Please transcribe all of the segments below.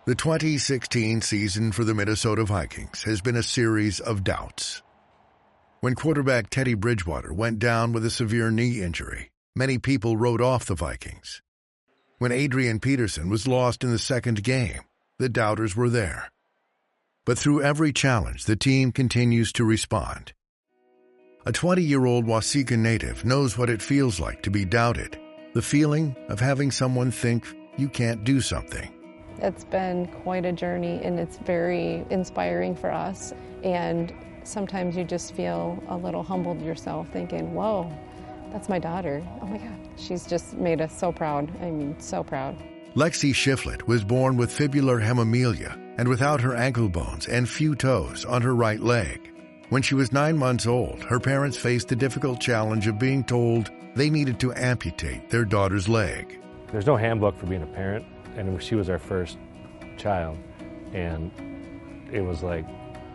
The 2016 season for the Minnesota Vikings has been a series of doubts. When quarterback Teddy Bridgewater went down with a severe knee injury, many people wrote off the Vikings. When Adrian Peterson was lost in the second game, the doubters were there. But through every challenge, the team continues to respond. A 20-year-old Waseca native knows what it feels like to be doubted, the feeling of having someone think you can't do something. It's been quite a journey, and it's very inspiring for us. And sometimes you just feel a little humbled yourself, thinking, whoa, that's my daughter. Oh my God, she's just made us so proud. I mean, so proud. Lexi Shiflett was born with fibular hemimelia and without her ankle bones and few toes on her right leg. When she was 9 months old, her parents faced the difficult challenge of being told they needed to amputate their daughter's leg. There's no handbook for being a parent, and she was our first child, and it was like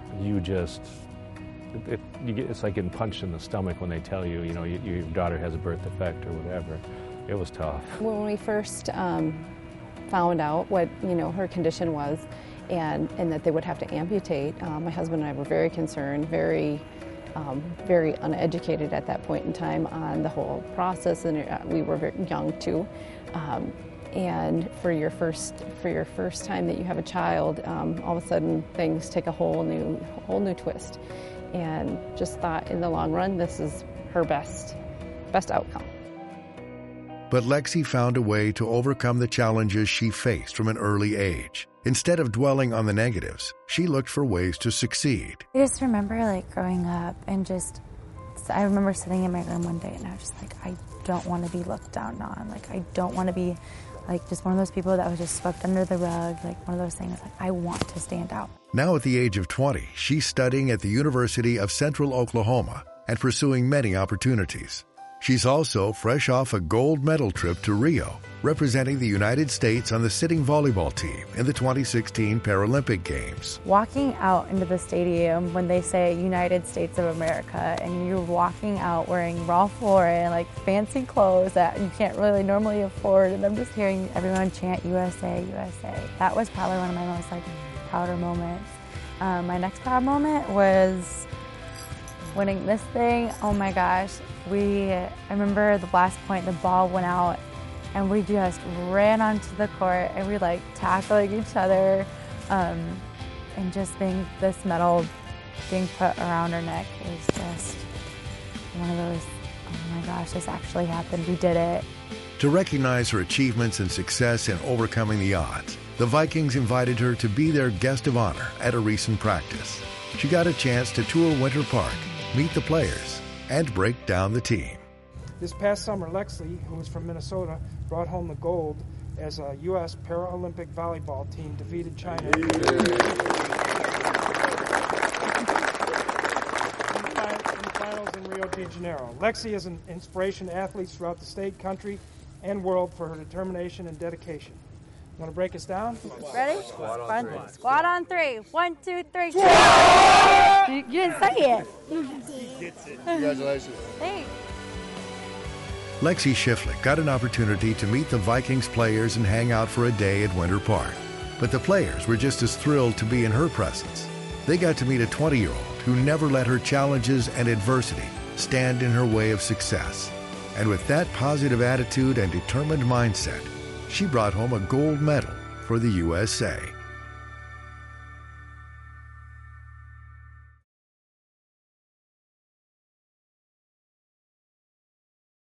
it's like getting punched in the stomach when they tell you, your daughter has a birth defect or whatever. It was tough. When we first found out what her condition was, and that they would have to amputate, my husband and I were very concerned, very uneducated at that point in time on the whole process, and we were very young too. And for your first time that you have a child, all of a sudden things take a whole new twist. And just thought, in the long run, this is her best outcome. But Lexi found a way to overcome the challenges she faced from an early age. Instead of dwelling on the negatives, she looked for ways to succeed. I just remember growing up and I remember sitting in my room one day and I was just like, I don't want to be looked down on. I don't want to be just one of those people that was just swept under the rug, one of those things. I want to stand out. Now at the age of 20, she's studying at the University of Central Oklahoma and pursuing many opportunities. She's also fresh off a gold medal trip to Rio, representing the United States on the sitting volleyball team in the 2016 Paralympic Games. Walking out into the stadium when they say United States of America, and you're walking out wearing Ralph Lauren, fancy clothes that you can't really normally afford, and I'm just hearing everyone chant USA, USA. That was probably one of my most prouder moments. My next proud moment was winning this thing. Oh my gosh. I remember the last point, the ball went out and we just ran onto the court and we tackling each other, and just being this medal being put around her neck was just one of those, oh my gosh, this actually happened, we did it. To recognize her achievements and success in overcoming the odds, the Vikings invited her to be their guest of honor at a recent practice. She got a chance to tour Winter Park, meet the players, and break down the team. This past summer, Lexi, who was from Minnesota, brought home the gold as a U.S. Paralympic volleyball team defeated China in the finals in Rio de Janeiro. Lexi is an inspiration to athletes throughout the state, country, and world for her determination and dedication. Want to break us down? Ready? Squat on three. 1, 2, 3. You didn't say it. He gets it. Congratulations. Thanks. Lexi Shiflett got an opportunity to meet the Vikings players and hang out for a day at Winter Park. But the players were just as thrilled to be in her presence. They got to meet a 20-year-old who never let her challenges and adversity stand in her way of success. And with that positive attitude and determined mindset, she brought home a gold medal for the USA.